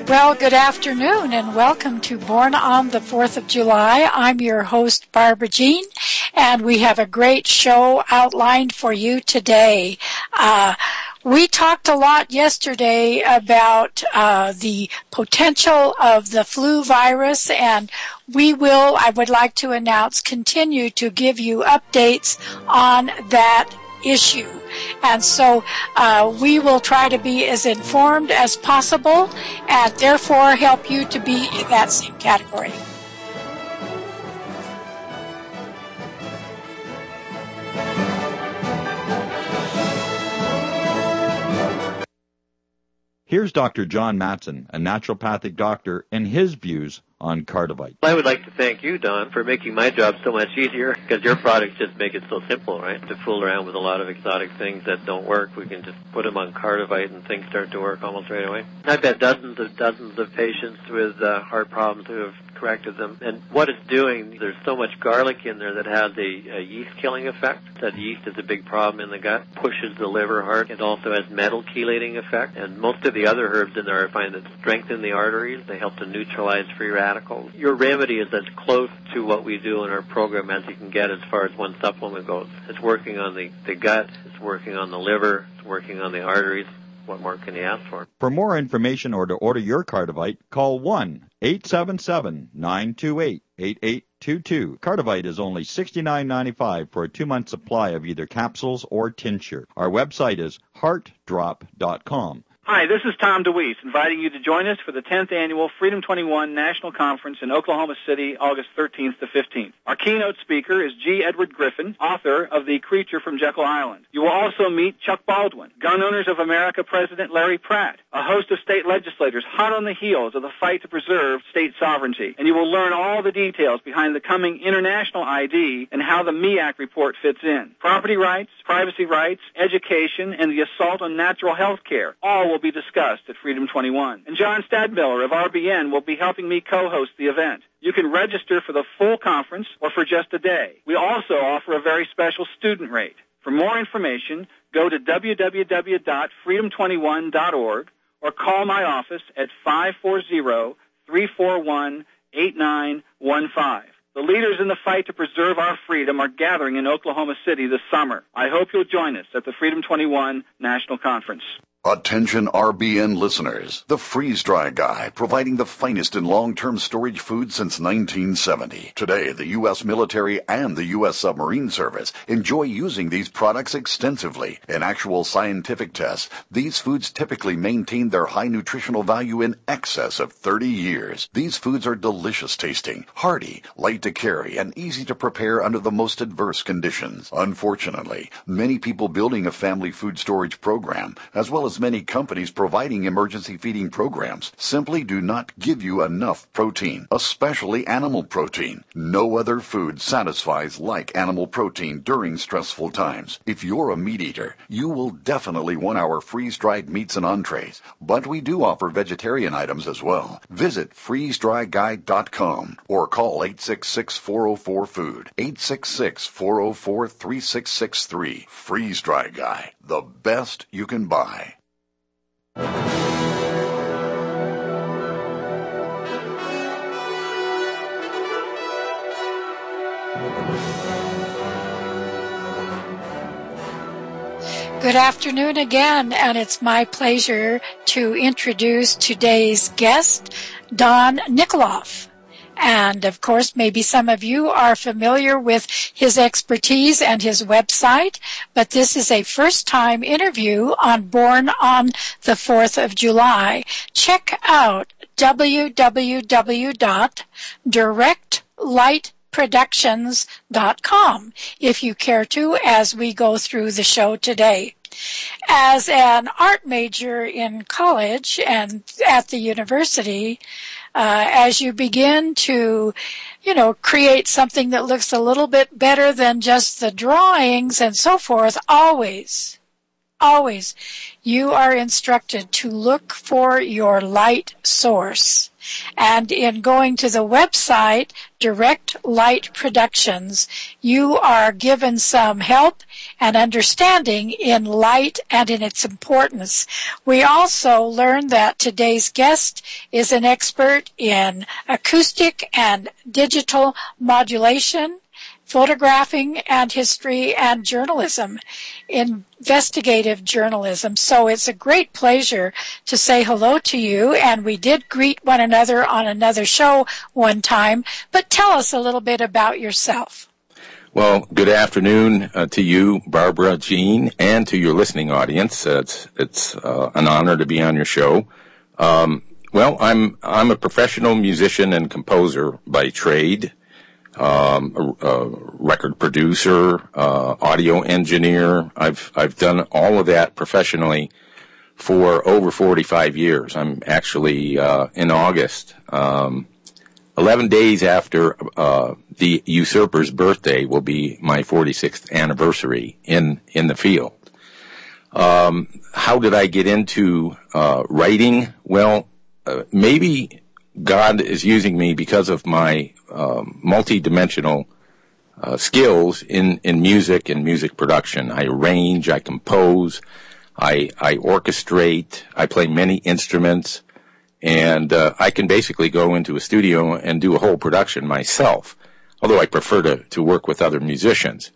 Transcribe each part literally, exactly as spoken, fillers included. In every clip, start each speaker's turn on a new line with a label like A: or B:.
A: Well, good afternoon and welcome to Born on the fourth of July. I'm your host, Barbara Jean, and we have a great show outlined for you today. Uh, we talked a lot yesterday about uh, the potential of the flu virus, and we will, I would like to announce, continue to give you updates on that issue. And so uh, we will try to be as informed as possible and therefore help you to be in that same category.
B: Here's Doctor John Matson, a naturopathic doctor, and his views on Cardivite.
C: I would like to thank you, Don, for making my job so much easier, because your products just make it so simple, right? To fool around with a lot of exotic things that don't work, we can just put them on Cardivite and things start to work almost right away. I've had dozens of dozens of patients with uh, heart problems who have corrected them. And what it's doing, there's so much garlic in there that has a, a yeast-killing effect. That yeast is a big problem in the gut, pushes the liver hard. It also has metal chelating effect. And most of the other herbs in there I find that strengthen the arteries. They help to neutralize free radicals. Your remedy is as close to what we do in our program as you can get as far as one supplement goes. It's working on the, the gut, it's working on the liver, it's working on the arteries. What more can you ask for?
B: For more information or to order your Cardivite, call one eight seven seven, nine two eight, eight eight two two. Cardivite is only sixty-nine ninety-five for a two-month supply of either capsules or tincture. Our website is heart drop dot com.
D: Hi, this is Tom DeWeese, inviting you to join us for the tenth Annual Freedom twenty-one National Conference in Oklahoma City, August thirteenth to fifteenth. Our keynote speaker is G. Edward Griffin, author of The Creature from Jekyll Island. You will also meet Chuck Baldwin, Gun Owners of America President Larry Pratt, a host of state legislators hot on the heels of the fight to preserve state sovereignty. And you will learn all the details behind the coming international I D and how the M E A C report fits in. Property rights, privacy rights, education, and the assault on natural health care, all will be discussed at Freedom twenty-one. And John Stadmiller of R B N will be helping me co-host the event. You can register for the full conference or for just a day. We also offer a very special student rate. For more information, go to w w w dot freedom twenty-one dot org or call my office at five four zero, three four one, eight nine one five. The leaders in the fight to preserve our freedom are gathering in Oklahoma City this summer. I hope you'll join us at the Freedom twenty-one National Conference.
E: Attention R B N listeners, the Freeze Dry Guy, providing the finest in long-term storage food since nineteen seventy. Today, the U S military and the U S submarine service enjoy using these products extensively. In actual scientific tests, these foods typically maintain their high nutritional value in excess of thirty years. These foods are delicious tasting, hearty, light to carry, and easy to prepare under the most adverse conditions. Unfortunately, many people building a family food storage program, as well as as many companies providing emergency feeding programs, simply do not give you enough protein, especially animal protein. No other food satisfies like animal protein during stressful times. If you're a meat eater, you will definitely want our freeze-dried meats and entrees, but we do offer vegetarian items as well. Visit freeze dry guide dot com or call eight six six, four oh four, food, eight six six, four oh four, three six six three. Freeze Dry Guy, the best you can buy.
A: Good afternoon again, and it's my pleasure to introduce today's guest, Don Nikoloff. And, of course, maybe some of you are familiar with his expertise and his website, but this is a first-time interview on Born on the fourth of July. Check out w w w dot direct light productions dot com if you care to, as we go through the show today. As an art major in college and at the university, uh, as you begin to, you know, create something that looks a little bit better than just the drawings and so forth, always, always, you are instructed to look for your light source. And in going to the website, Direct Light Productions, you are given some help and understanding in light and in its importance. We also learned that today's guest is an expert in acoustic and digital modulation, photographing and history and journalism, investigative journalism. So it's a great pleasure to say hello to you, and we did greet one another on another show one time, but tell us a little bit about yourself.
F: Well, good afternoon uh, to you, Barbara, Jean, and to your listening audience. Uh, it's it's uh, an honor to be on your show. Um, well, I'm I'm a professional musician and composer by trade. Um, a, a record producer, uh, audio engineer. I've I've done all of that professionally for over forty-five years. I'm actually uh, in August, um, eleven days after uh, the usurper's birthday will be my forty-sixth anniversary in in the field. Um, how did I get into uh, writing? Well, uh, maybe God is using me because of my um, multi-dimensional uh, skills in, in music and music production. I arrange, I compose, I, I orchestrate, I play many instruments, and uh, I can basically go into a studio and do a whole production myself, although I prefer to, to work with other musicians.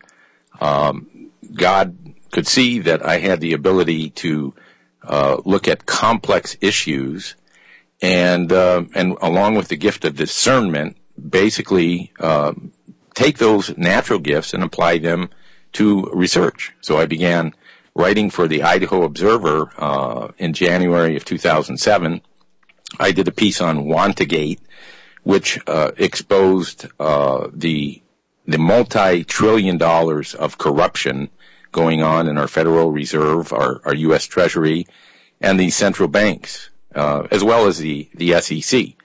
F: Um, God could see that I had the ability to uh, look at complex issues and uh, and along with the gift of discernment, basically uh, take those natural gifts and apply them to research. So I began writing for the Idaho Observer uh, in January of two thousand seven. I did a piece on Wantagate, which uh, exposed uh, the the multi-trillion dollars of corruption going on in our Federal Reserve, our, our U S Treasury, and the central banks. Uh, as well as the, the S E C.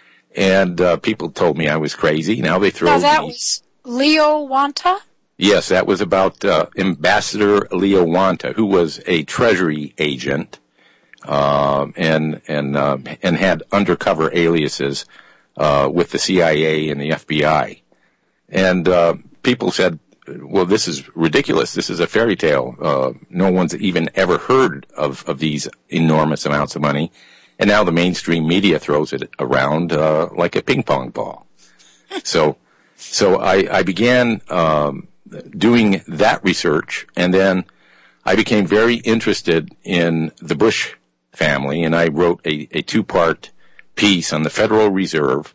F: And uh, people told me I was crazy. Now they throw
A: Now that
F: the,
A: was Leo Wanta?
F: Yes, that was about uh, Ambassador Leo Wanta, who was a Treasury agent uh, and and uh, and had undercover aliases uh, with the C I A and the F B I. And uh, people said, well, this is ridiculous. This is a fairy tale. Uh, no one's even ever heard of, of these enormous amounts of money. And now the mainstream media throws it around uh, like a ping pong ball. So, so I, I began um, doing that research, and then I became very interested in the Bush family, and I wrote a, a two-part piece on the Federal Reserve,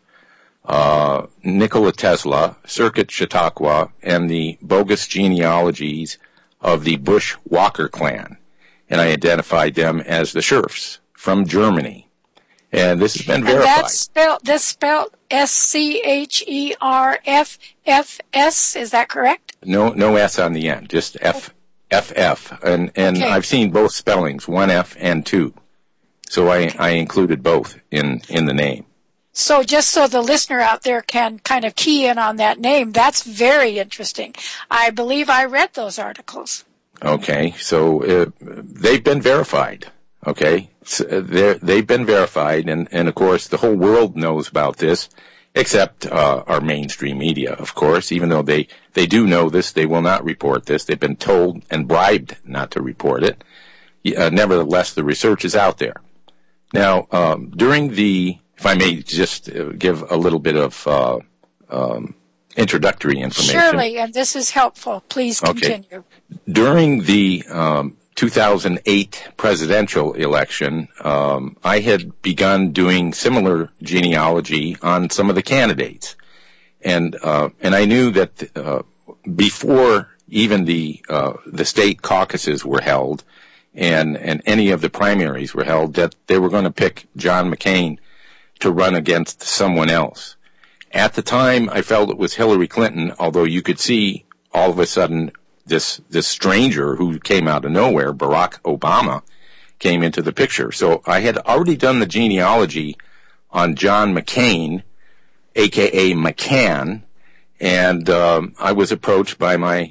F: uh, Nikola Tesla, Circuit Chautauqua, and the bogus genealogies of the Bush-Walker clan, and I identified them as the Scherfs from Germany, and this has been verified.
A: And that's spelled, that's spelled S C H E R F F S, is that correct?
F: No, no S on the end, just F, F F, and, and okay. I've seen both spellings, one F and two, so I, okay. I included both in, in the name.
A: So just so the listener out there can kind of key in on that name, that's very interesting. I believe I read those articles.
F: Okay, so uh, they've been verified. Okay, so they've been verified, and, and of course the whole world knows about this, except uh, our mainstream media, of course. Even though they, they do know this, they will not report this. They've been told and bribed not to report it. Uh, nevertheless, the research is out there. Now, um, during the, if I may just uh, give a little bit of uh, um, introductory information.
A: Surely, and this is helpful. Please continue.
F: Okay. During the um, two thousand eight presidential election, um, I had begun doing similar genealogy on some of the candidates, and uh, and I knew that uh, before even the uh, the state caucuses were held, and and any of the primaries were held, that they were going to pick John McCain to run against someone else. At the time, I felt it was Hillary Clinton, although you could see all of a sudden this this stranger who came out of nowhere, Barack Obama, came into the picture. So I had already done the genealogy on John McCain, a k a. McCann, and um, I was approached by my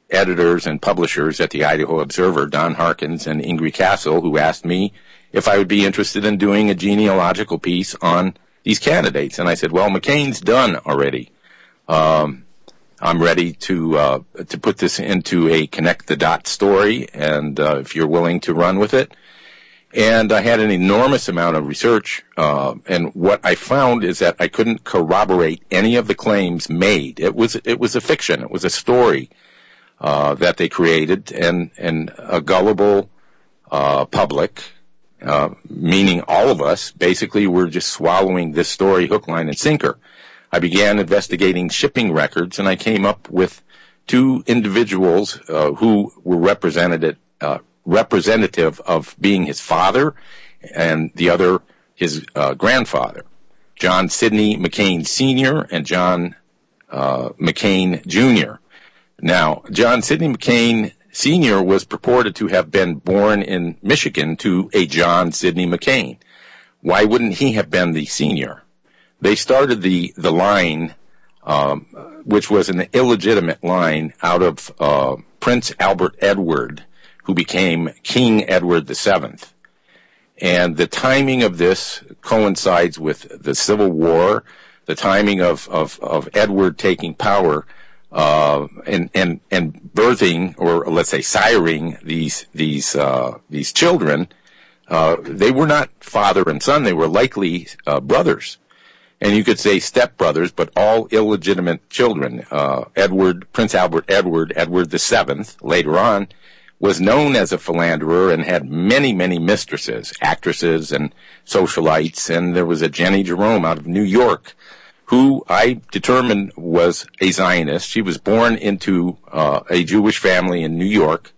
F: editors and publishers at the Idaho Observer, Don Harkins and Ingrid Castle, who asked me if I would be interested in doing a genealogical piece on these candidates. And I said, well, McCain's done already. Um, I'm ready to uh, to put this into a connect the dots story, and uh, if you're willing to run with it. And I had an enormous amount of research, uh, and what I found is that I couldn't corroborate any of the claims made. It was it was a fiction. It was a story uh, that they created, and and a gullible uh, public, uh, meaning all of us, basically were just swallowing this story hook, line, and sinker. I began investigating shipping records, and I came up with two individuals uh, who were represented, uh, representative of being his father and the other his uh, grandfather, John Sidney McCain Senior and John uh, McCain Junior Now, John Sidney McCain Senior was purported to have been born in Michigan to a John Sidney McCain. Why wouldn't he have been the senior? They started the, the line, um, which was an illegitimate line, out of uh, Prince Albert Edward, who became King Edward the Seventh. And the timing of this coincides with the Civil War, the timing of, of, of Edward taking power uh, and, and, and birthing, or let's say siring, these, these, uh, these children. Uh, they were not father and son, they were likely uh, brothers. And you could say stepbrothers, but all illegitimate children. Uh, Edward, Prince Albert Edward, Edward the Seventh, later on, was known as a philanderer and had many, many mistresses, actresses and socialites. And there was a Jenny Jerome out of New York, who I determined was a Zionist. She was born into uh, a Jewish family in New York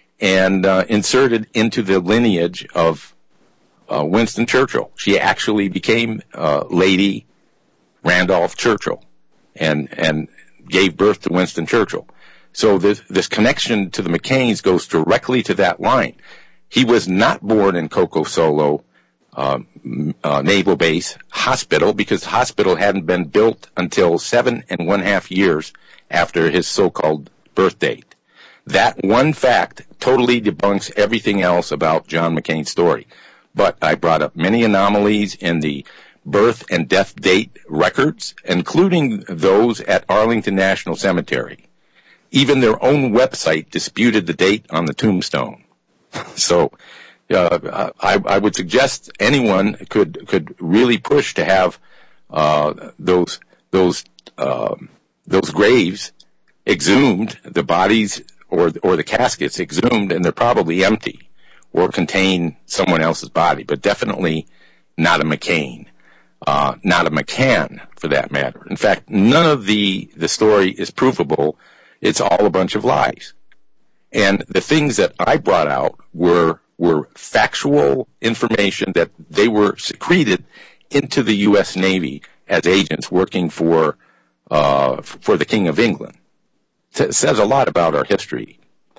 F: and uh, inserted into the lineage of uh, Winston Churchill. She actually became uh, Lady Randolph Churchill and and gave birth to Winston Churchill. So this, this connection to the McCains goes directly to that line. He was not born in Coco Solo uh, uh, Naval Base Hospital, because the hospital hadn't been built until seven and one half years after his so-called birth date. That one fact totally debunks everything else about John McCain's story. But I brought up many anomalies in the birth and death date records, including those at Arlington National Cemetery. Even their own website disputed the date on the tombstone. So uh, I, I would suggest anyone could could really push to have uh, those those uh, those graves exhumed, the bodies or or the caskets exhumed, and they're probably empty or contain someone else's body, but definitely not a McCain. Uh, not a McCann, for that matter. In fact, none of the, the story is provable. It's all a bunch of lies. And the things that I brought out were, were factual information that they were secreted into the U S Navy as agents working for, uh, for the King of England. It says a lot about our history.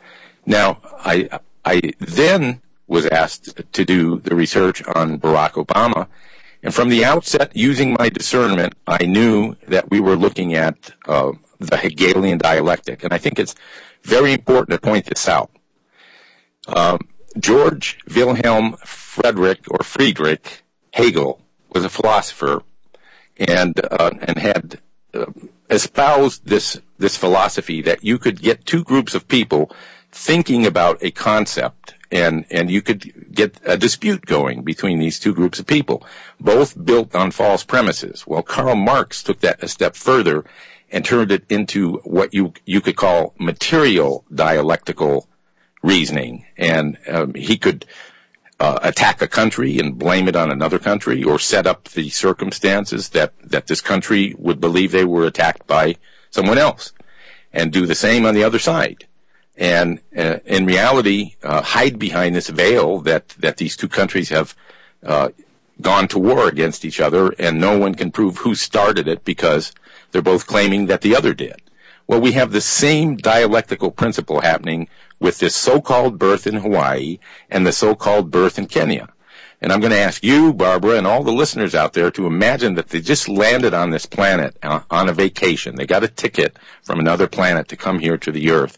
F: Now, I, I then was asked to do the research on Barack Obama. And from the outset, using my discernment, I knew that we were looking at uh, the Hegelian dialectic. And I think it's very important to point this out. Um, George Wilhelm Friedrich, or Friedrich Hegel, was a philosopher and uh, and had uh, espoused this this philosophy that you could get two groups of people thinking about a concept, and and you could get a dispute going between these two groups of people, both built on false premises. Well, Karl Marx took that a step further and turned it into what you you could call material dialectical reasoning, and um, he could uh, attack a country and blame it on another country, or set up the circumstances that that this country would believe they were attacked by someone else, and do the same on the other side. And uh, in reality, uh, hide behind this veil that, that these two countries have uh, gone to war against each other, and no one can prove who started it because they're both claiming that the other did. Well, we have the same dialectical principle happening with this so-called birth in Hawaii and the so-called birth in Kenya. And I'm going to ask you, Barbara, and all the listeners out there to imagine that they just landed on this planet on a vacation. They got a ticket from another planet to come here to the Earth.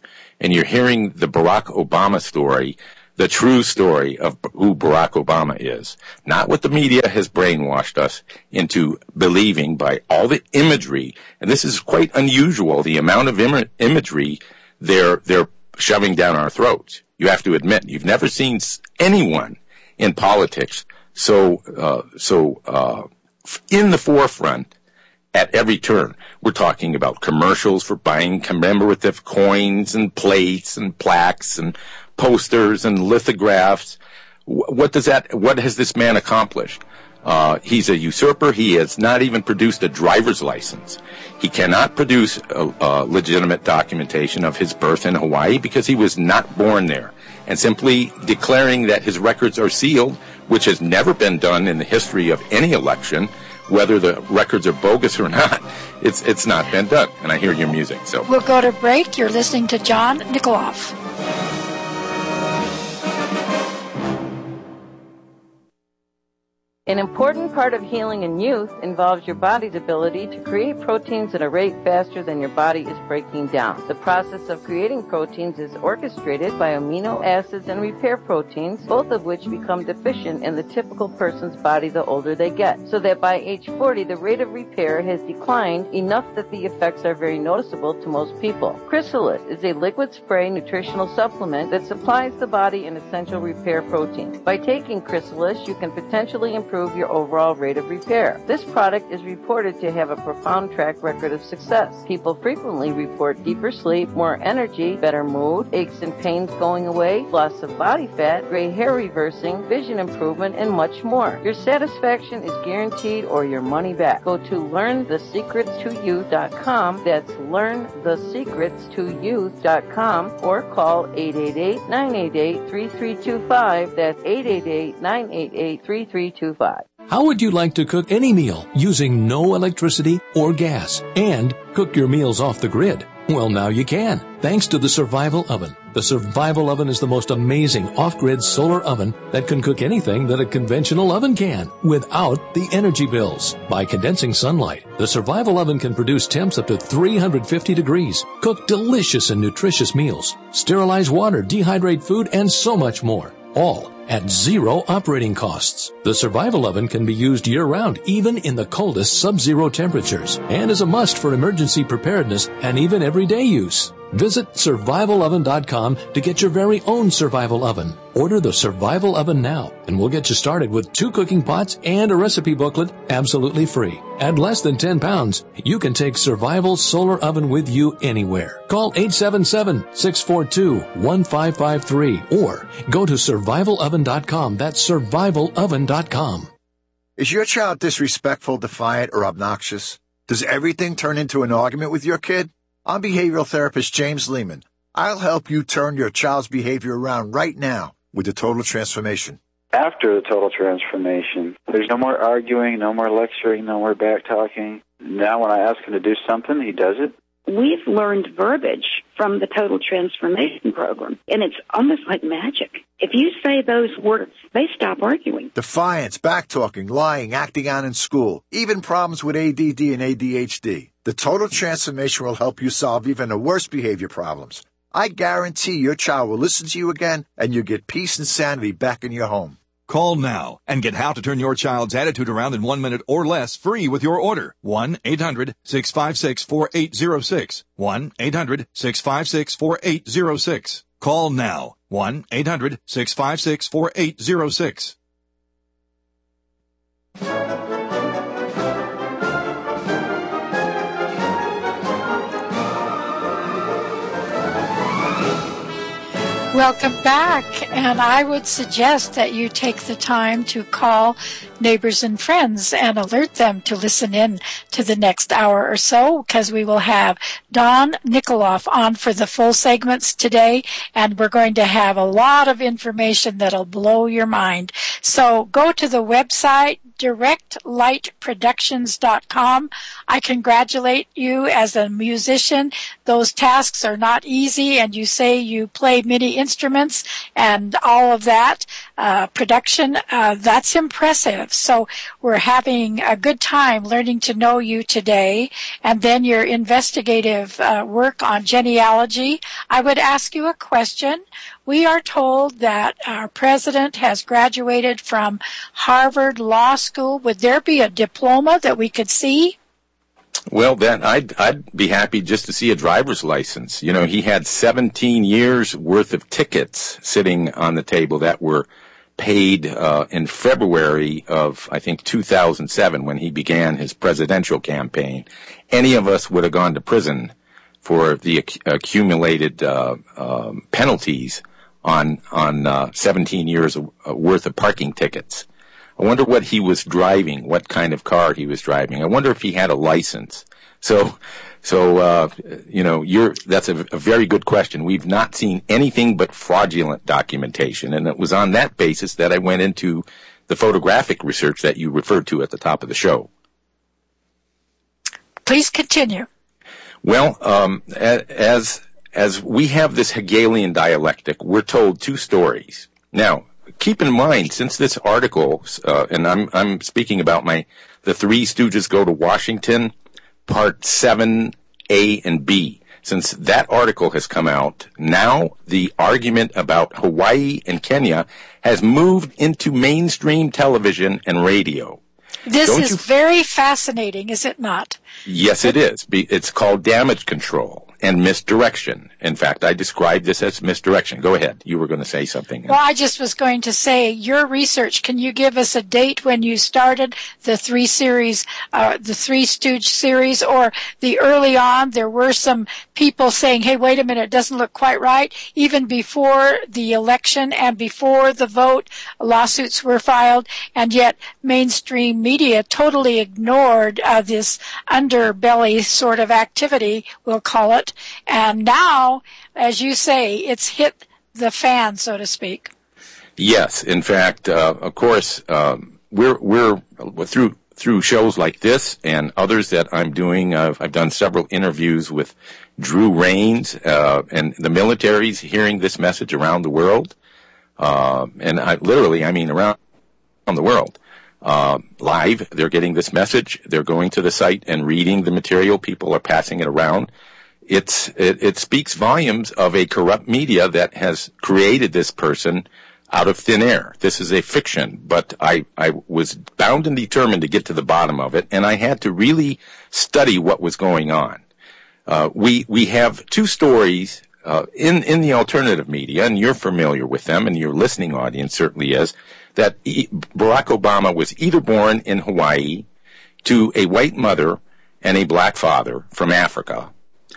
F: and you're hearing the Barack Obama story, the true story of who Barack Obama is, not what the media has brainwashed us into believing by all the imagery. And this is quite unusual, the amount of Im- imagery they're, they're shoving down our throats. You have to admit, you've never seen anyone in politics so, uh, so, uh, in the forefront at every turn. We're talking about commercials for buying commemorative coins and plates and plaques and posters and lithographs. What does that, what has this man accomplished? Uh, he's a usurper. He has not even produced a driver's license. He cannot produce a, a legitimate documentation of his birth in Hawaii because he was not born there. And simply declaring that his records are sealed, which has never been done in the history of any election, whether the records are bogus or not, it's it's not been done. And I hear your music. So
A: we'll go to break. You're listening to John Nikoloff.
G: An important part of healing in youth involves your body's ability to create proteins at a rate faster than your body is breaking down. The process of creating proteins is orchestrated by amino acids and repair proteins, both of which become deficient in the typical person's body the older they get, so that by age forty, the rate of repair has declined enough that the effects are very noticeable to most people. Chrysalis is a liquid spray nutritional supplement that supplies the body an essential repair protein. By taking Chrysalis, you can potentially improve your overall rate of repair. This product is reported to have a profound track record of success. People frequently report deeper sleep, more energy, better mood, aches and pains going away, loss of body fat, gray hair reversing, vision improvement, and much more. Your satisfaction is guaranteed or your money back. Go to learn the secrets to youth dot com. That's learn the secrets to youth dot com or call eight eight eight, nine eight eight, three three two five. That's eight eight eight, nine eight eight, three three two five.
H: How would you like to cook any meal using no electricity or gas and cook your meals off the grid? Well, now you can, thanks to the Survival Oven. The Survival Oven is the most amazing off-grid solar oven that can cook anything that a conventional oven can without the energy bills. By condensing sunlight, the Survival Oven can produce temps up to three hundred fifty degrees, cook delicious and nutritious meals, sterilize water, dehydrate food, and so much more. All at zero operating costs. The Survival Oven can be used year-round, even in the coldest sub-zero temperatures, and is a must for emergency preparedness and even everyday use. Visit survival oven dot com to get your very own Survival Oven. Order the Survival Oven now, and we'll get you started with two cooking pots and a recipe booklet absolutely free. At less than ten pounds, you can take Survival Solar Oven with you anywhere. Call eight seven seven, six four two, one five five three or go to survival oven dot com. That's survival oven dot com.
I: Is your child disrespectful, defiant, or obnoxious? Does everything turn into an argument with your kid? I'm behavioral therapist James Lehman. I'll help you turn your child's behavior around right now with the Total Transformation.
J: After the Total Transformation, there's no more arguing, no more lecturing, no more back-talking. Now when I ask him to do something, he does it.
K: We've learned verbiage from the Total Transformation program, and it's almost like magic. If you say those words, they stop arguing.
I: Defiance, back-talking, lying, acting out in school, even problems with A D D and A D H D. The Total Transformation will help you solve even the worst behavior problems. I guarantee your child will listen to you again, and you'll get peace and sanity back in your home.
L: Call now and get how to turn your child's attitude around in one minute or less free with your order. one eight hundred, six five six, four eight zero six. one eight hundred, six five six, four eight zero six. Call now. one eight hundred, six five six, four eight zero six.
A: Welcome back, and I would suggest that you take the time to call neighbors and friends and alert them to listen in to the next hour or so, because we will have Don Nikoloff on for the full segments today, and we're going to have a lot of information that'll blow your mind. So go to the website, direct light productions dot com. I congratulate you as a musician. Those tasks are not easy, and you say you play many instruments and all of that uh, production. Uh, that's impressive. So we're having a good time learning to know you today, and then your investigative uh, work on genealogy. I would ask you a question. We are told that our president has graduated from Harvard Law School. Would there be a diploma that we could see?
F: Well, then I'd I'd be happy just to see a driver's license. You know, he had seventeen years worth of tickets sitting on the table that were paid uh, in February of, I think, two thousand seven when he began his presidential campaign. Any of us would have gone to prison for the ac- accumulated uh, um, penalties on on uh, seventeen years of, uh, worth of parking tickets. I wonder what he was driving, what kind of car he was driving. I wonder if he had a license. So, so uh, you know, you're that's a, a very good question. We've not seen anything but fraudulent documentation, and it was on that basis that I went into the photographic research that you referred to at the top of the show.
A: Please continue.
F: Well, um, as as we have this Hegelian dialectic, we're told two stories. Now, keep in mind, since this article, uh, and I'm I'm speaking about my the Three Stooges Go to Washington, part seven A and B. Since that article has come out, now the argument about Hawaii and Kenya has moved into mainstream television and radio.
A: This
F: Don't
A: is
F: you...
A: very fascinating, is it not?
F: Yes, it is. It's called damage control and misdirection. In fact, I described this as misdirection. Go ahead. You were going to say something.
A: Well, I just was going to say, your research, can you give us a date when you started the three series, uh, the Three Stooge series, or the early on, there were some people saying, hey, wait a minute, it doesn't look quite right. Even before the election and before the vote, lawsuits were filed, and yet mainstream media totally ignored uh, this underbelly sort of activity, we'll call it. And now, as you say, it's hit the fan, so to speak.
F: Yes, in fact, uh, of course, um, we're we're through through shows like this and others that I'm doing. Uh, I've done several interviews with Drew Rains, uh, and the military's hearing this message around the world, uh, and I, literally, I mean around, around the world. Uh, live, they're getting this message. They're going to the site and reading the material. People are passing it around. It's it, it speaks volumes of a corrupt media that has created this person out of thin air. This is a fiction, but I, I was bound and determined to get to the bottom of it, and I had to really study what was going on. Uh, we we have two stories uh, in in the alternative media, and you're familiar with them, and your listening audience certainly is, that e- Barack Obama was either born in Hawaii to a white mother and a black father from Africa,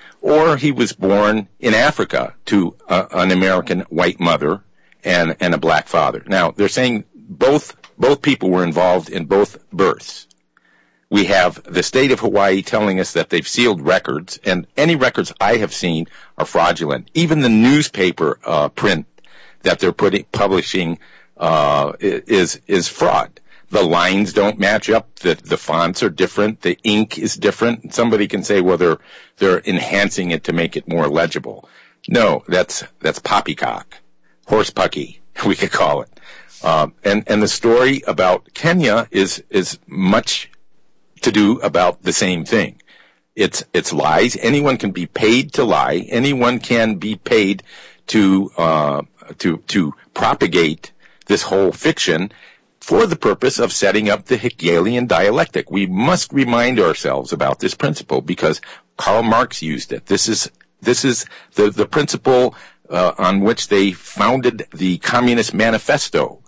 F: or he was born in Africa to uh, an American white mother and, and a black father. Now, they're saying both both people were involved in both births. We have the state of Hawaii telling us that they've sealed records, and any records I have seen are fraudulent. Even the newspaper uh, print that they're putting publishing uh, is is fraud. The lines don't match up. The, the fonts are different. The ink is different. Somebody can say, well, they're, they're enhancing it to make it more legible. No, that's, that's poppycock. Horsepucky, we could call it. Um, and, and the story about Kenya is, is much to do about the same thing. It's, it's lies. Anyone can be paid to lie. Anyone can be paid to, uh, to, to propagate this whole fiction for the purpose of setting up the Hegelian dialectic. We must remind ourselves about this principle because Karl Marx used it. This is this is the, the principle uh, on which they founded the Communist Manifesto.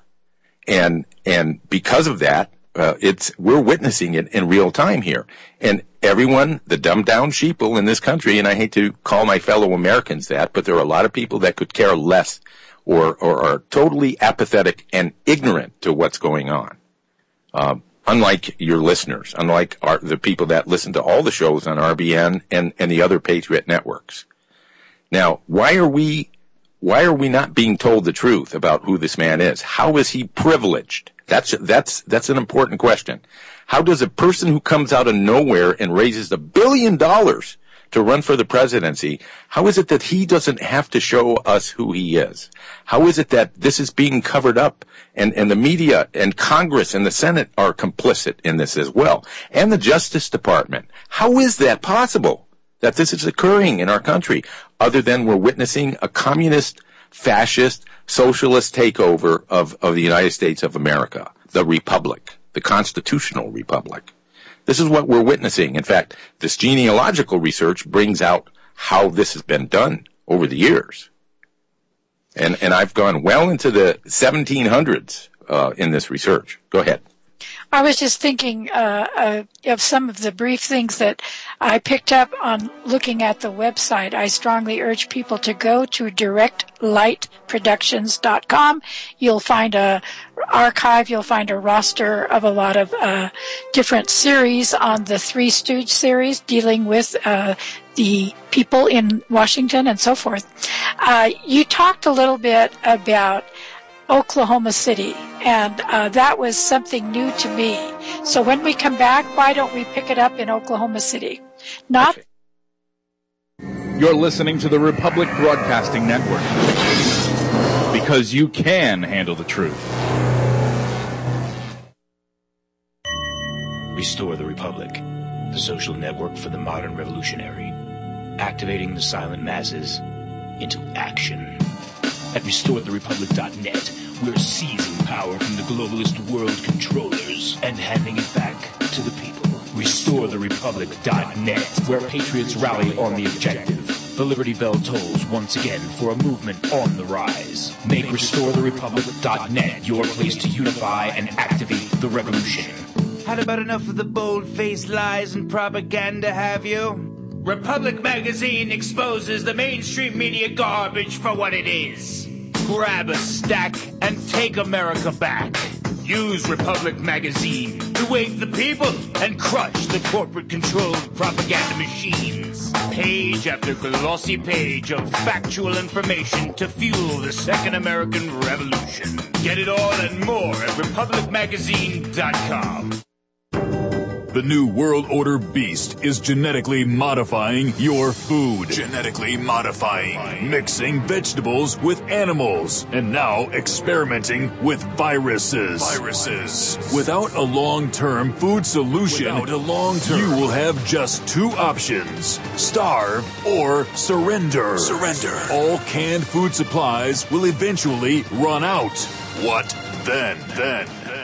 F: And and because of that, uh, it's we're witnessing it in real time here. And everyone, the dumbed down sheeple in this country, and I hate to call my fellow Americans that, but there are a lot of people that could care less or, or are totally apathetic and ignorant to what's going on. Um, unlike your listeners, unlike our, the people that listen to all the shows on R B N and, and the other Patriot networks. Now, why are we, why are we not being told the truth about who this man is? How is he privileged? That's, that's, that's an important question. How does a person who comes out of nowhere and raises a billion dollars to run for the presidency, how is it that he doesn't have to show us who he is? How is it that this is being covered up and, and the media and Congress and the Senate are complicit in this as well? And the Justice Department. How is that possible that this is occurring in our country other than we're witnessing a communist, fascist, socialist takeover of, of the United States of America, the Republic, the constitutional republic? This is what we're witnessing. In fact, this genealogical research brings out how this has been done over the years. And and I've gone well into the seventeen hundreds uh, in this research. Go ahead.
A: I was just thinking uh, uh, of some of the brief things that I picked up on looking at the website. I strongly urge people to go to direct light productions dot com. You'll find a archive, you'll find a roster of a lot of uh, different series on the Three Stooge series dealing with uh, the people in Washington and so forth. Uh, you talked a little bit about Oklahoma City, and uh, that was something new to me. So when we come back, why don't we pick it up in Oklahoma City? Not.
M: You're listening to the Republic Broadcasting Network, because you can handle the truth.
N: Restore the Republic, the social network for the modern revolutionary, activating the silent masses into action. At restore the republic dot net, we're seizing power from the globalist world controllers and handing it back to the people. restore the republic dot net, where patriots rally on the objective. The Liberty Bell tolls once again for a movement on the rise. Make restore the republic dot net your place to unify and activate the revolution.
O: Had about enough of the bold-faced lies and propaganda, have you? Republic Magazine exposes the mainstream media garbage for what it is. Grab a stack and take America back. Use Republic Magazine to wake the people and crush the corporate-controlled propaganda machines. Page after glossy page of factual information to fuel the Second American Revolution. Get it all and more at republic magazine dot com.
L: The new World Order Beast is genetically modifying your food. Genetically modifying. Mixing vegetables with animals. And now experimenting with viruses. Viruses. Without a long-term food solution, Without a long-term, you will have just two options. Starve or surrender. Surrender. All canned food supplies will eventually run out. What then? Then.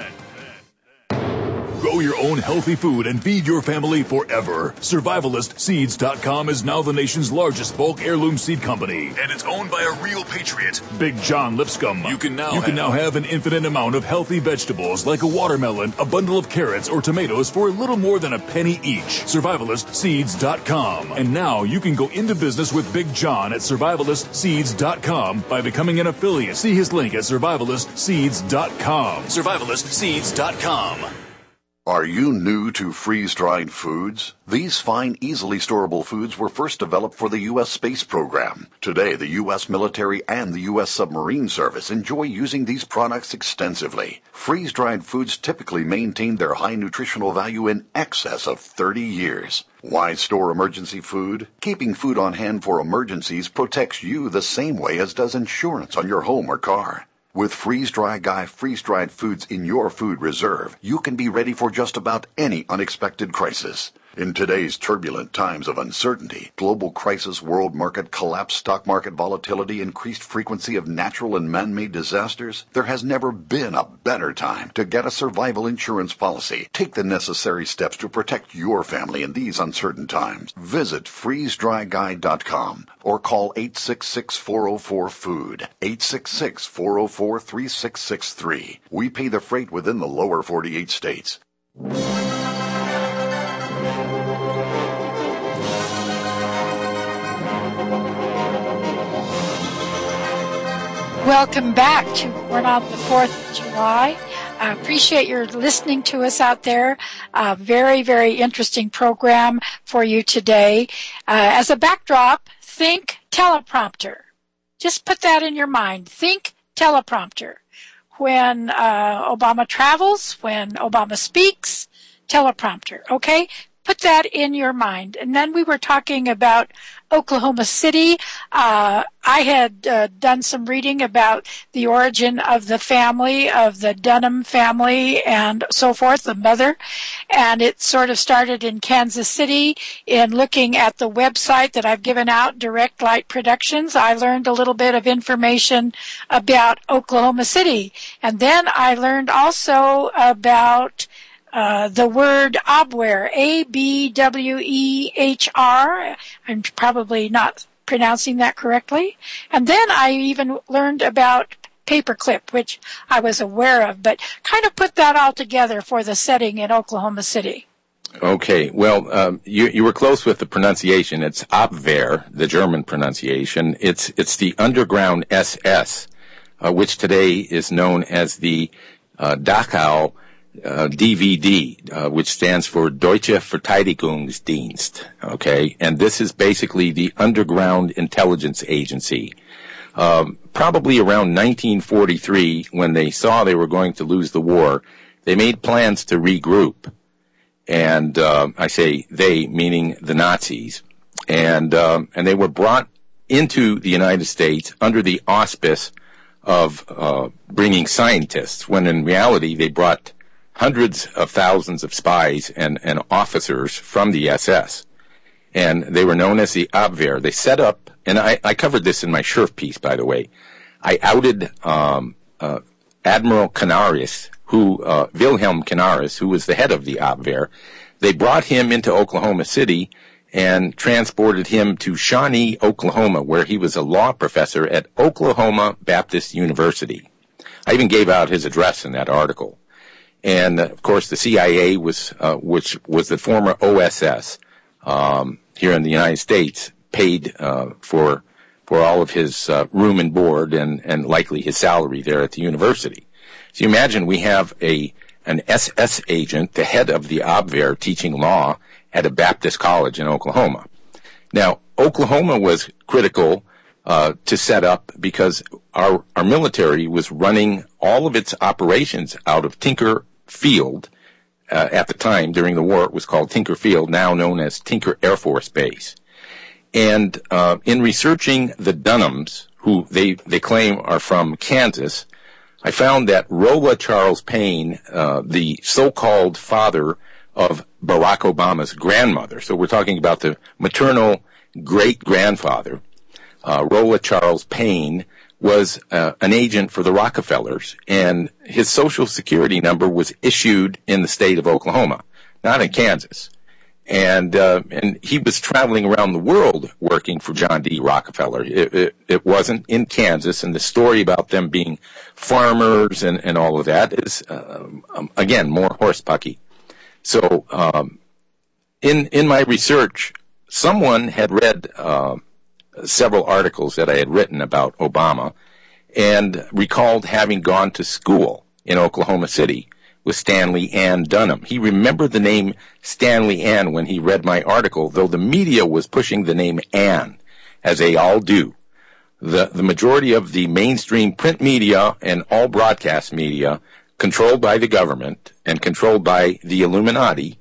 L: Grow your own healthy food and feed your family forever. survivalist seeds dot com is now the nation's largest bulk heirloom seed company, and it's owned by a real patriot, Big John Lipscomb. You can now you have, can now have an infinite amount of healthy vegetables like a watermelon, a bundle of carrots, or tomatoes for a little more than a penny each. survivalist seeds dot com. And now you can go into business with Big John at survivalist seeds dot com by becoming an affiliate. See his link at survivalist seeds dot com. survivalist seeds dot com.
E: Are you new to freeze-dried foods? These fine, easily storable foods were first developed for the U S space program. Today, the U S military and the U S submarine service enjoy using these products extensively. Freeze-dried foods typically maintain their high nutritional value in excess of thirty years. Why store emergency food? Keeping food on hand for emergencies protects you the same way as does insurance on your home or car. With Freeze Dry Guy freeze-dried foods in your food reserve, you can be ready for just about any unexpected crisis. In today's turbulent times of uncertainty, global crisis, world market collapse, stock market volatility, increased frequency of natural and man-made disasters, there has never been a better time to get a survival insurance policy. Take the necessary steps to protect your family in these uncertain times. Visit freeze dry guy dot com or call eight six six, four oh four, food, eight six six, four oh four, three six six three. We pay the freight within the lower forty-eight states.
A: Welcome back to Born on the fourth of July. I appreciate your listening to us out there. A very, very interesting program for you today. Uh, as a backdrop, think teleprompter. Just put that in your mind. Think teleprompter. When uh, Obama travels, when Obama speaks, teleprompter. Okay? put that in your mind. And then we were talking about Oklahoma City. Uh, I had uh, done some reading about the origin of the family, of the Dunham family and so forth, the mother. And it sort of started in Kansas City. In looking at the website that I've given out, Direct Light Productions, I learned a little bit of information about Oklahoma City. And then I learned also about Uh, the word Abwehr, A B W E H R. I'm probably not pronouncing that correctly. And then I even learned about paperclip, which I was aware of, but kind of put that all together for the setting in Oklahoma City.
F: Okay, well, um, you, you were close with the pronunciation. It's Abwehr, the German pronunciation. It's it's the underground S S, uh, which today is known as the uh, Dachau Uh, D V D, uh, which stands for Deutsche Verteidigungsdienst, okay? And this is basically the underground intelligence agency. Um, probably around nineteen forty-three, when they saw they were going to lose the war, they made plans to regroup. And uh, I say they, meaning the Nazis. And, um, and they were brought into the United States under the auspice of uh, bringing scientists, when in reality they brought hundreds of thousands of spies and, and officers from the S S. And they were known as the Abwehr. They set up, and I, I covered this in my Schurf piece, by the way. I outed um, uh, Admiral Canaris, who, uh, Wilhelm Canaris, who was the head of the Abwehr. They brought him into Oklahoma City and transported him to Shawnee, Oklahoma, where he was a law professor at Oklahoma Baptist University. I even gave out his address in that article. And, of course, the C I A was, uh, which was the former O S S, um, here in the United States, paid, uh, for, for all of his, uh, room and board and, and likely his salary there at the university. So you imagine we have a, an S S agent, the head of the Abwehr, teaching law at a Baptist college in Oklahoma. Now, Oklahoma was critical, uh, to set up because our, our military was running all of its operations out of Tinker Field. Uh, at the time, during the war, it was called Tinker Field, now known as Tinker Air Force Base. And uh, in researching the Dunhams, who they, they claim are from Kansas, I found that Rolla Charles Payne, uh, the so-called father of Barack Obama's grandmother, so we're talking about the maternal great-grandfather, uh, Rolla Charles Payne, was uh, an agent for the Rockefellers, and his Social Security number was issued in the state of Oklahoma, not in Kansas. And uh, and he was traveling around the world working for John D. Rockefeller. It, it, it wasn't in Kansas, and the story about them being farmers and, and all of that is, uh, um, again, more horsepucky. So um, in in my research, someone had read Uh, several articles that I had written about Obama and recalled having gone to school in Oklahoma City with Stanley Ann Dunham. He remembered the name Stanley Ann when he read my article, though the media was pushing the name Ann, as they all do. The, the majority of the mainstream print media and all broadcast media, controlled by the government and controlled by the Illuminati,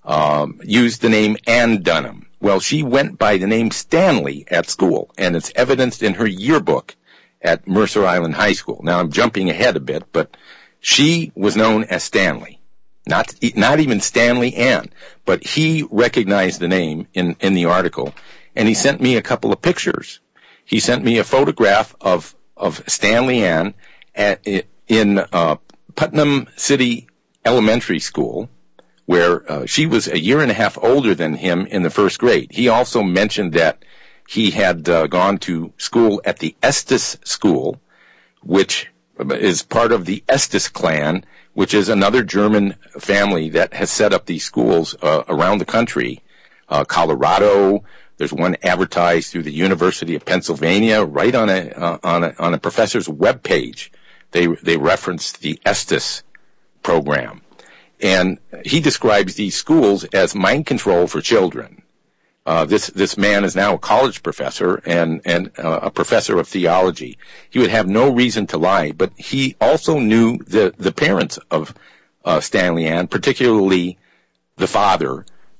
F: um, used the name Ann Dunham. Well, she went by the name Stanley at school, and it's evidenced in her yearbook at Mercer Island High School. Now, I'm jumping ahead a bit, but she was known as Stanley, not not even Stanley Ann, but he recognized the name in, in the article, and he sent me a couple of pictures. He sent me a photograph of, of Stanley Ann at, in uh, Putnam City Elementary School, where uh, she was a year and a half older than him in the first grade. He also mentioned that he had uh, gone to school at the Estes School, which is part of the Estes clan, which is another German family that has set up these schools uh, around the country. Uh, Colorado, there's one advertised through the University of Pennsylvania, right on a uh, on a on a professor's webpage. They they reference the Estes program. And he describes these schools as mind control for children. Uh, this this man is now a college professor and and uh, a professor of theology. He would have no reason to lie, but he also knew the the parents of uh, Stanley Ann, particularly the father,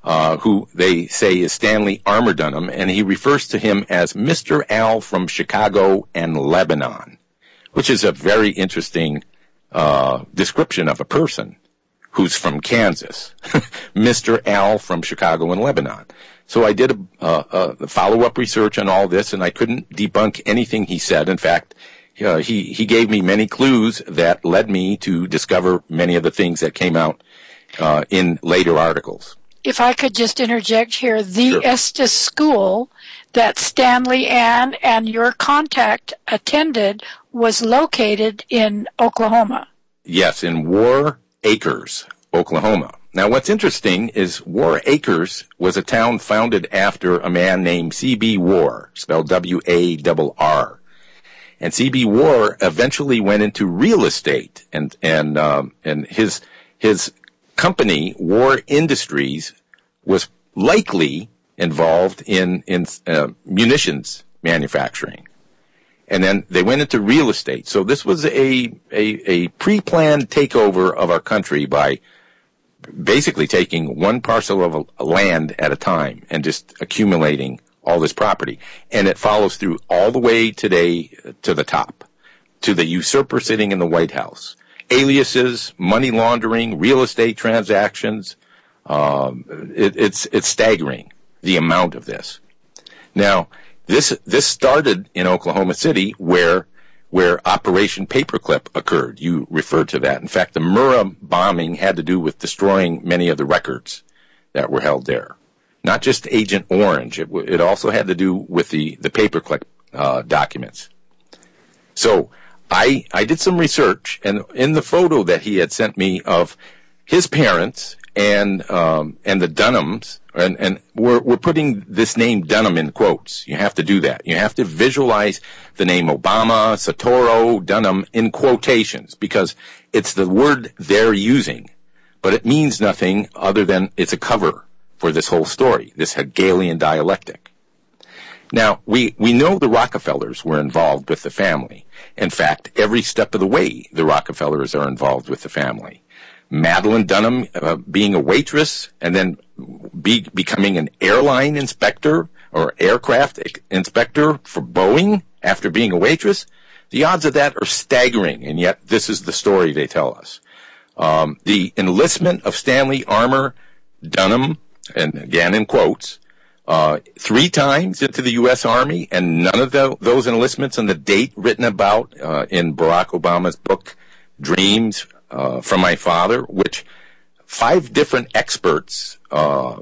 F: uh, who they say is Stanley Armour Dunham, and he refers to him as Mister Al from Chicago and Lebanon, which is a very interesting uh, description of a person who's from Kansas. Mister Al from Chicago and Lebanon. So I did a, a, a follow-up research on all this, and I couldn't debunk anything he said. In fact, uh, he, he gave me many clues that led me to discover many of the things that came out uh, in later articles.
A: If I could just interject here, the
F: Sure.
A: Estes School that Stanley Ann and your contact attended was located in Oklahoma.
F: Yes, in War Acres, Oklahoma. Now, what's interesting is War Acres was a town founded after a man named C B. Warr, spelled W A R R. And C B. Warr eventually went into real estate, and and um, and his his company, Warr Industries, was likely involved in in uh, munitions manufacturing. And then they went into real estate. So this was a a, a pre-planned takeover of our country by basically taking one parcel of a land at a time and just accumulating all this property. And it follows through all the way today to the top, to the usurper sitting in the White House. Aliases, money laundering, real estate transactions. Um, it, it's it's staggering, the amount of this. Now, this this started in Oklahoma City, where where Operation Paperclip occurred. You referred to that. In fact, the Murrah bombing had to do with destroying many of the records that were held there. Not just Agent Orange. It, it also had to do with the, the Paperclip uh, documents. So I I did some research, and in the photo that he had sent me of his parents and um, and the Dunhams, and, and we're, we're putting this name Dunham in quotes. You have to do that. You have to visualize the name Obama, Soetoro, Dunham in quotations, because it's the word they're using, but it means nothing other than it's a cover for this whole story, this Hegelian dialectic. Now, we, we know the Rockefellers were involved with the family. In fact, every step of the way, the Rockefellers are involved with the family. Madeline Dunham uh, being a waitress and then be, becoming an airline inspector or aircraft inspector for Boeing after being a waitress, the odds of that are staggering, and yet this is the story they tell us. Um, the enlistment of Stanley Armour Dunham, and again in quotes, uh, three times into the U S Army, and none of the, those enlistments and the date written about uh, in Barack Obama's book, Dreams uh, from My Father, which five different experts uh,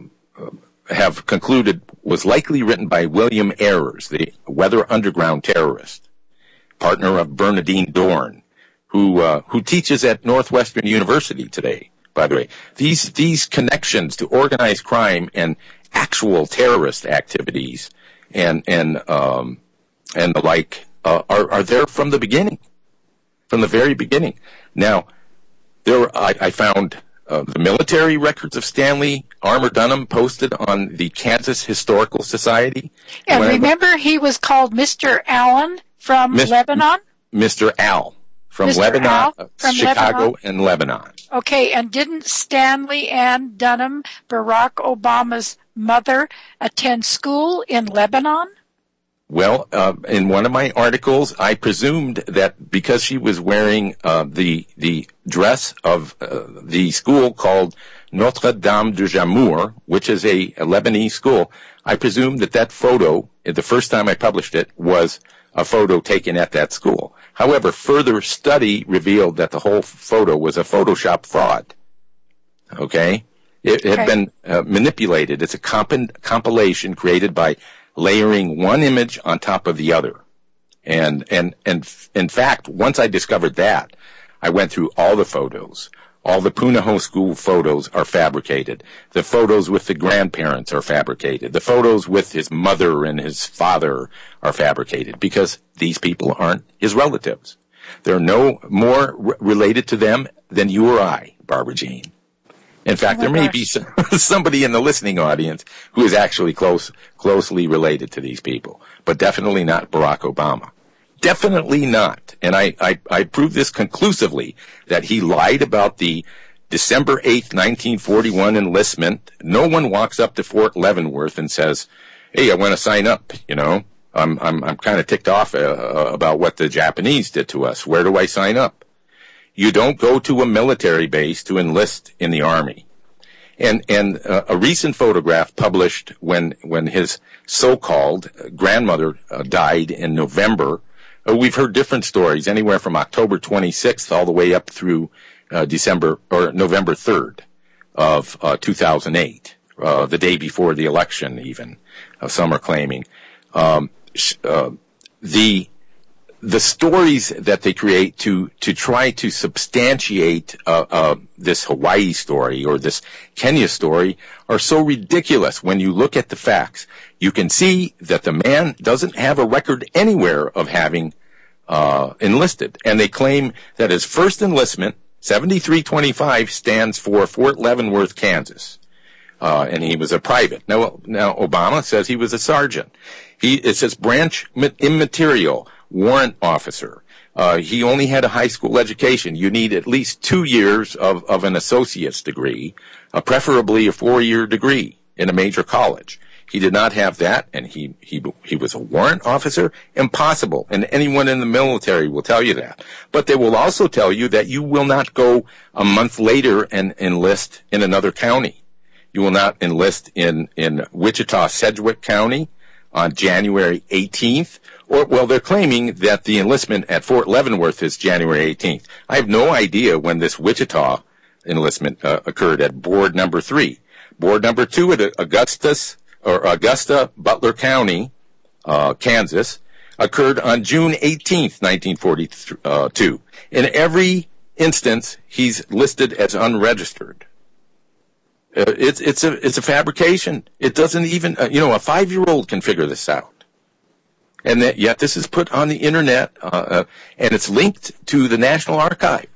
F: have concluded was likely written by William Ayers, the Weather Underground terrorist, partner of Bernardine Dorn, who uh, who teaches at Northwestern University today, by the way. These these connections to organized crime and actual terrorist activities and and um, and the like uh, are are there from the beginning, from the very beginning. Now, there I, I found uh, the military records of Stanley Armour Dunham posted on the Kansas Historical Society.
A: And
F: when
A: remember, I, he was called Mister Allen from
F: Mister
A: Lebanon?
F: Mister Al from
A: Mister
F: Lebanon,
A: Al
F: uh,
A: from
F: Chicago
A: Lebanon?
F: and Lebanon.
A: Okay, and didn't Stanley Ann Dunham, Barack Obama's mother, attend school in Lebanon?
F: Well, uh, in one of my articles, I presumed that because she was wearing uh, the the dress of uh, the school called Notre Dame de Jamour, which is a, a Lebanese school, I presumed that that photo, the first time I published it, was a photo taken at that school. However, further study revealed that the whole photo was a Photoshop fraud. Okay? It had
A: Okay.
F: been uh, manipulated. It's a comp- compilation created by layering one image on top of the other. And, and, and f- in fact, once I discovered that, I went through all the photos. All the Punahou School photos are fabricated. The photos with the grandparents are fabricated. The photos with his mother and his father are fabricated because these people aren't his relatives. They're no more r- related to them than you or I, Barbara Jean. In fact,
A: Oh my
F: there may
A: gosh.
F: be some, somebody in the listening audience who is actually close, closely related to these people, but definitely not Barack Obama. Definitely not. And I, I, I prove this conclusively that he lied about the December eighth, nineteen forty-one enlistment. No one walks up to Fort Leavenworth and says, hey, I want to sign up, you know. I'm I'm I'm kind of ticked off uh, about what the Japanese did to us. Where do I sign up? You don't go to a military base to enlist in the Army. And and uh, a recent photograph published when when his so-called grandmother uh, died in November. Uh, we've heard different stories, anywhere from October twenty-sixth all the way up through uh, December or November third of uh, two thousand eight, uh, the day before the election, even. Uh, some are claiming. Um, Uh, the the stories that they create to to try to substantiate uh, uh, this Hawaii story or this Kenya story are so ridiculous. When you look at the facts, you can see that the man doesn't have a record anywhere of having uh, enlisted, and they claim that his first enlistment, seventy-three twenty-five, stands for Fort Leavenworth, Kansas. Uh, and he was a private. Now, now Obama says he was a sergeant. He, it says branch immaterial, warrant officer. Uh, he only had a high school education. You need at least two years of, of an associate's degree, uh, preferably a four-year degree in a major college. He did not have that, and he, he, he was a warrant officer. Impossible. And anyone in the military will tell you that. But they will also tell you that you will not go a month later and enlist in another county. You will not enlist in, in Wichita, Sedgwick County on January eighteenth. Or, well, they're claiming that the enlistment at Fort Leavenworth is January eighteenth. I have no idea when this Wichita enlistment uh, occurred at board number three. Board number two at Augustus, or Augusta, Butler County, uh, Kansas, occurred on June eighteenth, nineteen forty-two. In every instance, he's listed as unregistered. Uh, it's it's a it's a fabrication. It doesn't even uh, you know a five year old can figure this out, and that yet this is put on the internet uh, uh, and it's linked to the National Archive.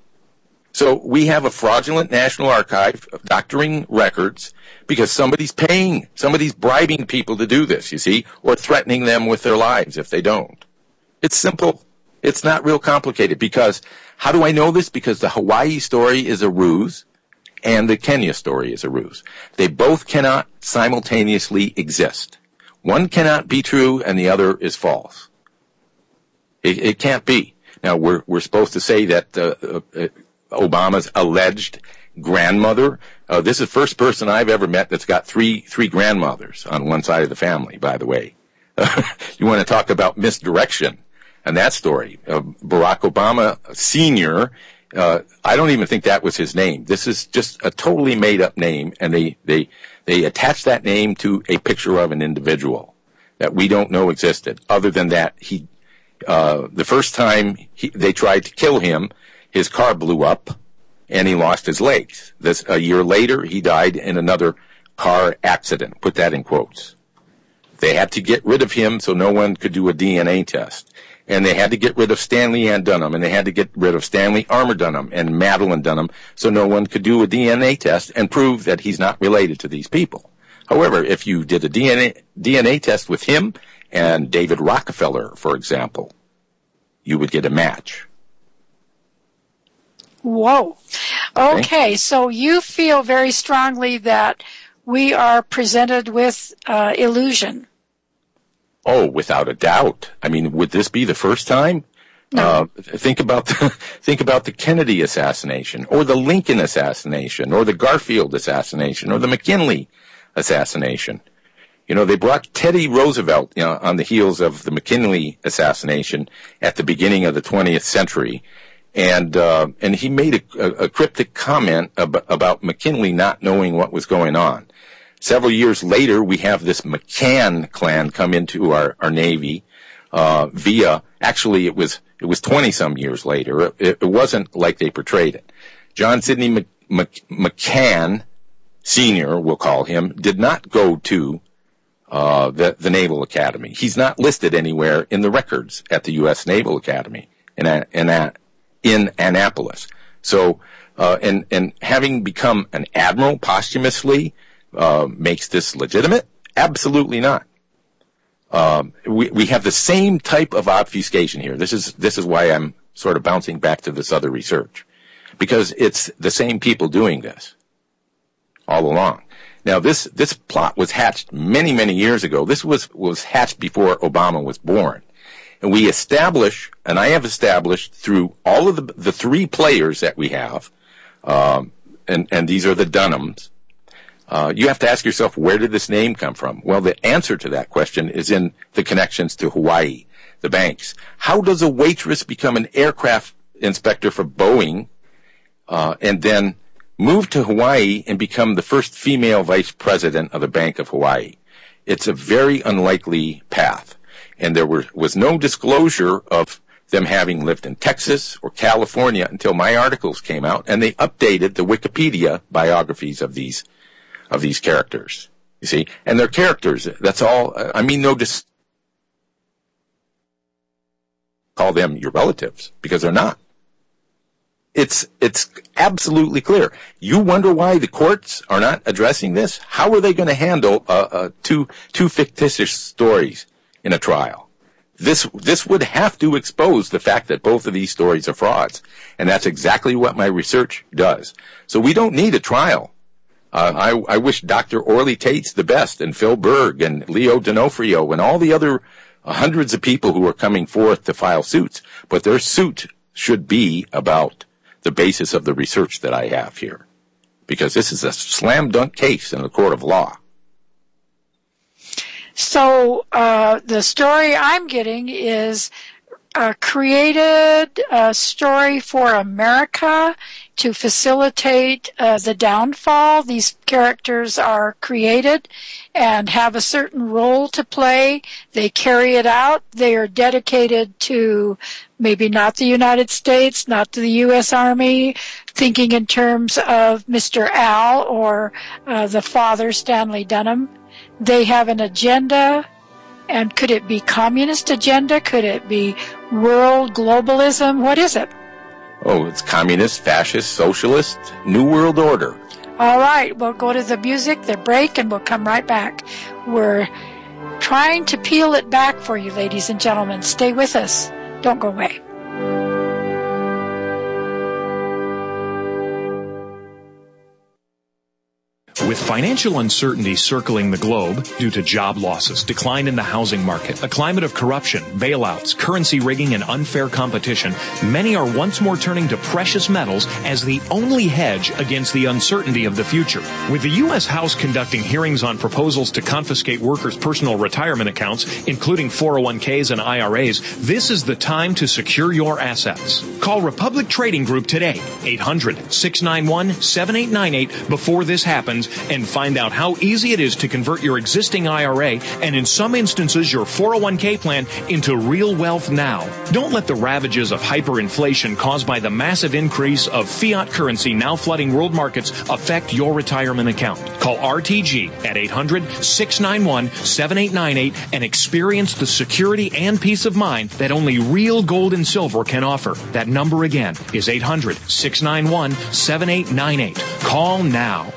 F: So we have a fraudulent National Archive doctoring records because somebody's paying, somebody's bribing people to do this. You see, or threatening them with their lives if they don't. It's simple. It's not real complicated. Because how do I know this? Because the Hawaii story is a ruse. And the Kenya story is a ruse. They both cannot simultaneously exist. One cannot be true and the other is false. It, it can't be. Now, we're, we're supposed to say that uh, uh, Obama's alleged grandmother, uh, this is the first person I've ever met that's got three, three grandmothers on one side of the family, by the way. Uh, you want to talk about misdirection and that story. Uh, Barack Obama Senior, Uh, I don't even think that was his name. This is just a totally made-up name, and they, they, they attach that name to a picture of an individual that we don't know existed. Other than that, he, uh, the first time he, they tried to kill him, his car blew up, and he lost his legs. This, a year later, he died in another car accident. Put that in quotes. They had to get rid of him so no one could do a D N A test. And they had to get rid of Stanley Ann Dunham, and they had to get rid of Stanley Armour Dunham and Madeline Dunham, so no one could do a D N A test and prove that he's not related to these people. However, if you did a D N A, D N A test with him and David Rockefeller, for example, you would get a match.
A: Whoa. Okay, okay. So you feel very strongly that we are presented with uh, illusion.
F: Oh, without a doubt. I mean, would this be the first time?
A: No.
F: Uh, think about the, think about the Kennedy assassination, or the Lincoln assassination, or the Garfield assassination, or the McKinley assassination. You know, they brought Teddy Roosevelt, you know, on the heels of the McKinley assassination at the beginning of the twentieth century, and uh, and he made a, a, a cryptic comment ab- about McKinley not knowing what was going on. Several years later, we have this McCann clan come into our, our Navy, uh, via, actually it was, it was twenty some years later. It, it wasn't like they portrayed it. John Sidney Mc, Mc, McCann, Senior, we'll call him, did not go to, uh, the, the Naval Academy. He's not listed anywhere in the records at the U S Naval Academy in, in, in Annapolis. So, uh, and, and having become an admiral posthumously, Uh, makes this legitimate? Absolutely not. Um, we we have the same type of obfuscation here. This is this is why I'm sort of bouncing back to this other research, because it's the same people doing this all along. Now, this, this plot was hatched many, many years ago. This was, was hatched before Obama was born. And we establish, and I have established through all of the, the three players that we have, um, and, and these are the Dunhams, uh, you have to ask yourself, where did this name come from? Well, the answer to that question is in the connections to Hawaii, the banks. How does a waitress become an aircraft inspector for Boeing, uh, and then move to Hawaii and become the first female vice president of the Bank of Hawaii? It's a very unlikely path. And there were, was no disclosure of them having lived in Texas or California until my articles came out, and they updated the Wikipedia biographies of these of these characters. You see, and they're characters. That's all. I mean, no dis. Call them your relatives, because they're not. It's it's absolutely clear. You wonder why the courts are not addressing this? How are they going to handle uh, uh, two two fictitious stories in a trial? This this would have to expose the fact that both of these stories are frauds, and that's exactly what my research does. So we don't need a trial. Uh, I, I wish Doctor Orly Tates the best, and Phil Berg, and Leo D'Onofrio, and all the other uh, hundreds of people who are coming forth to file suits. But their suit should be about the basis of the research that I have here, because this is a slam dunk case in the court of law.
A: So uh, the story I'm getting is a created a story for America to facilitate uh, the downfall. These characters are created and have a certain role to play. They carry it out. They are dedicated to maybe not the United States, not to the U S Army, thinking in terms of Mister Al or uh, the father, Stanley Dunham. They have an agenda, and could it be communist agenda? Could it be world globalism? What is it?
F: Oh, it's communist, fascist, socialist, New World Order.
A: All right, we'll go to the music, the break, and we'll come right back. We're trying to peel it back for you, ladies and gentlemen. Stay with us. Don't go away.
P: With financial uncertainty circling the globe due to job losses, decline in the housing market, a climate of corruption, bailouts, currency rigging, and unfair competition, many are once more turning to precious metals as the only hedge against the uncertainty of the future. With the U S House conducting hearings on proposals to confiscate workers' personal retirement accounts, including four oh one k's and I R A's, this is the time to secure your assets. Call Republic Trading Group today, eight hundred, six nine one, seven eight nine eight, before this happens, and find out how easy it is to convert your existing I R A and, in some instances, your four oh one k plan into real wealth now. Don't let the ravages of hyperinflation caused by the massive increase of fiat currency now flooding world markets affect your retirement account. Call R T G at eight hundred, six nine one, seven eight nine eight and experience the security and peace of mind that only real gold and silver can offer. That number again is eight hundred, six nine one, seven eight nine eight. Call now.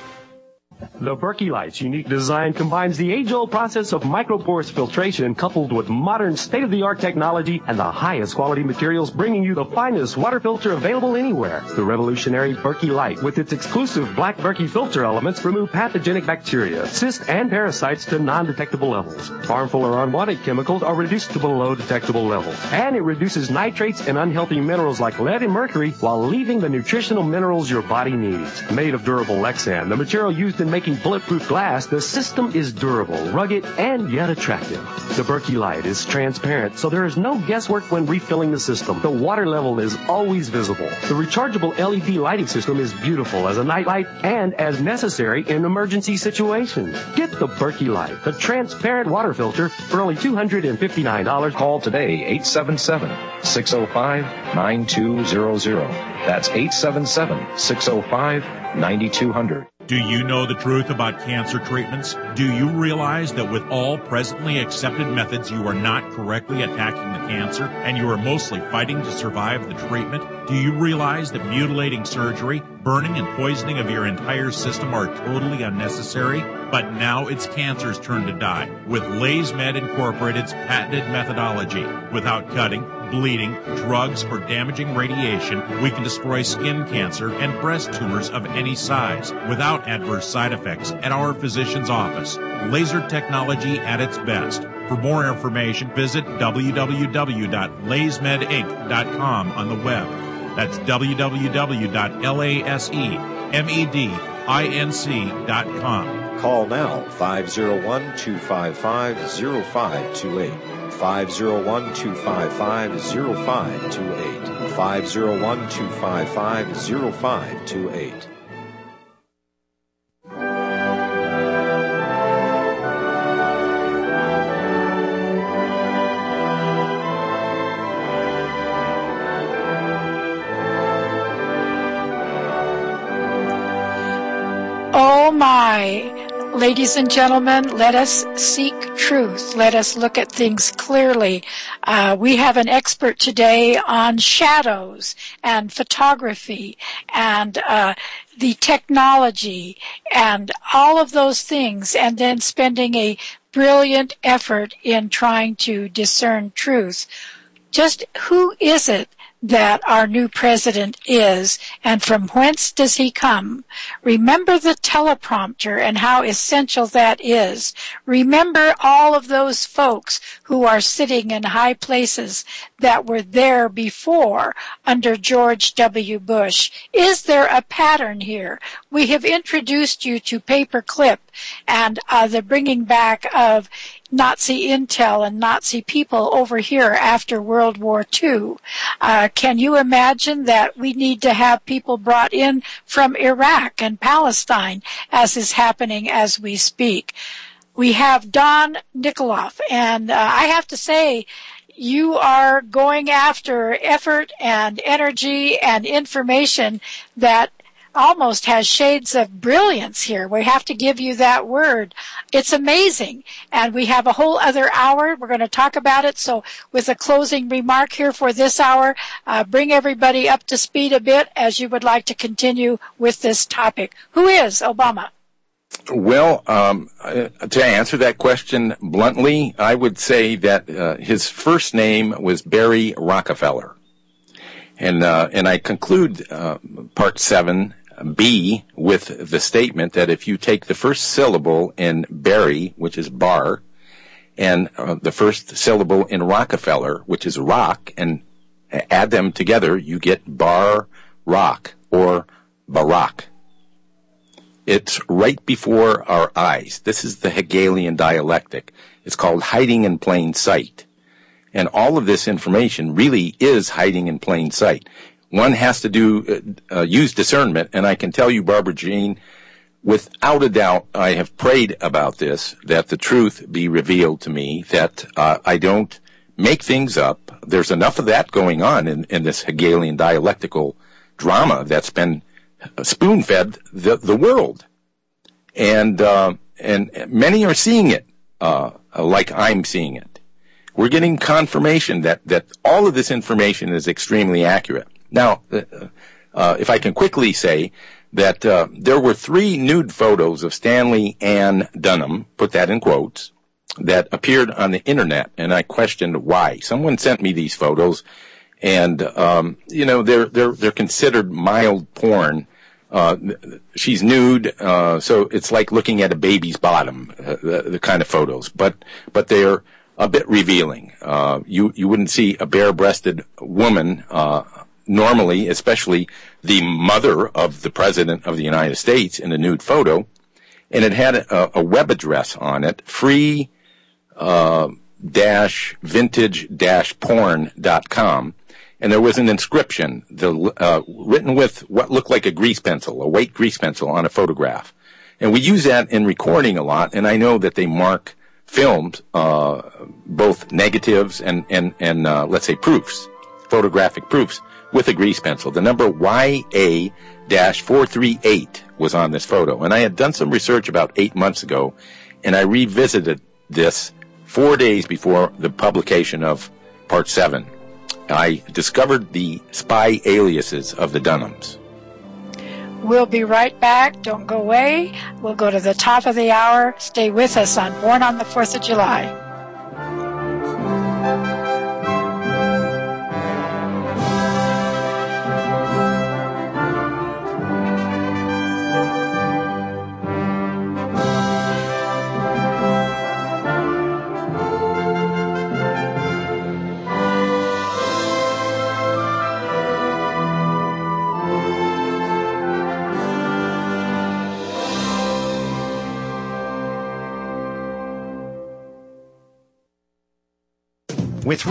Q: The Berkey Light's unique design combines the age-old process of microporous filtration coupled with modern state-of-the-art technology and the highest quality materials, bringing you the finest water filter available anywhere. The revolutionary Berkey Light, with its exclusive black Berkey filter elements, remove pathogenic bacteria, cysts, and parasites to non-detectable levels. Harmful or unwanted chemicals are reduced to below detectable levels. And it reduces nitrates and unhealthy minerals like lead and mercury while leaving the nutritional minerals your body needs. Made of durable Lexan, the material used in making bulletproof glass, the system is durable, rugged, and yet attractive. The Berkey Light is transparent, so there is no guesswork when refilling the system. The water level is always visible. The rechargeable L E D lighting system is beautiful as a night light and as necessary in emergency situations. Get the Berkey Light, the transparent water filter, for only two hundred fifty-nine dollars.
R: Call today, eight seven seven, six oh five, nine two zero zero. That's eight seven seven, six oh five, nine two zero zero.
S: Do you know the truth about cancer treatments? Do you realize that with all presently accepted methods, you are not correctly attacking the cancer and you are mostly fighting to survive the treatment? Do you realize that mutilating surgery, burning and poisoning of your entire system are totally unnecessary? But now it's cancer's turn to die with LaysMed Incorporated's patented methodology. Without cutting, bleeding, drugs, or damaging radiation, we can destroy skin cancer and breast tumors of any size without adverse side effects at our physician's office. Laser technology at its best. For more information, visit w w w dot lasemed inc dot com on the web. That's w w w dot lasemed inc dot com.
T: Call now, five oh one, two five five, oh five two eight. five oh one, two five five, oh five two eight. five oh one, two five five, oh five two eight.
A: Oh my, ladies and gentlemen, let us seek truth. Let us look at things clearly. Uh, we have an expert today on shadows and photography and uh, the technology and all of those things, and then spending a brilliant effort in trying to discern truth. Just who is it that our new president is, and from whence does he come? Remember the teleprompter and how essential that is. Remember all of those folks who are sitting in high places that were there before under George W. Bush. Is there a pattern here? We have introduced you to paperclip and uh, the bringing back of Nazi intel and Nazi people over here after World War Two. Uh, can you imagine that we need to have people brought in from Iraq and Palestine, as is happening as we speak? We have Don Nikoloff, and uh, I have to say, you are going after effort and energy and information that almost has shades of brilliance here. We have to give you that word. It's amazing. And we have a whole other hour. We're going to talk about it. So with a closing remark here for this hour, uh, bring everybody up to speed a bit as you would like to continue with this topic. Who is Obama?
F: Well, um, to answer that question bluntly, I would say that uh, his first name was Barry Rockefeller. And, uh, and I conclude uh, part seven B with the statement that if you take the first syllable in Barry, which is bar, and uh, the first syllable in Rockefeller, which is rock, and add them together, you get bar rock or Barack. It's right before our eyes. This is the Hegelian dialectic. It's called hiding in plain sight. And all of this information really is hiding in plain sight. One has to do uh, use discernment, and I can tell you, Barbara Jean, without a doubt, I have prayed about this, that the truth be revealed to me, that uh, I don't make things up. There's enough of that going on in, in this Hegelian dialectical drama that's been spoon-fed the, the world. And, uh, and many are seeing it uh, like I'm seeing it. We're getting confirmation that, that all of this information is extremely accurate. Now, uh, uh, if I can quickly say that uh, there were three nude photos of Stanley Ann Dunham, put that in quotes, that appeared on the internet, and I questioned why. Someone sent me these photos, and um, you know they're they're they're considered mild porn. Uh, she's nude, uh, so it's like looking at a baby's bottom, uh, the, the kind of photos, but but they're a bit revealing. Uh, you you wouldn't see a bare-breasted woman uh, normally, especially the mother of the President of the United States, in a nude photo, and it had a, a web address on it, free uh, dash vintage dash porn dot com, and there was an inscription the, uh, written with what looked like a grease pencil, a weight grease pencil on a photograph. And we use that in recording a lot, and I know that they mark films, uh, both negatives and, and, and uh, let's say proofs, photographic proofs, with a grease pencil. The number Y A four three eight was on this photo. And I had done some research about eight months ago, and I revisited this four days before the publication of Part seven. I discovered the spy aliases of the Dunhams.
A: We'll be right back. Don't go away. We'll go to the top of the hour. Stay with us on Born on the fourth of July.
U: With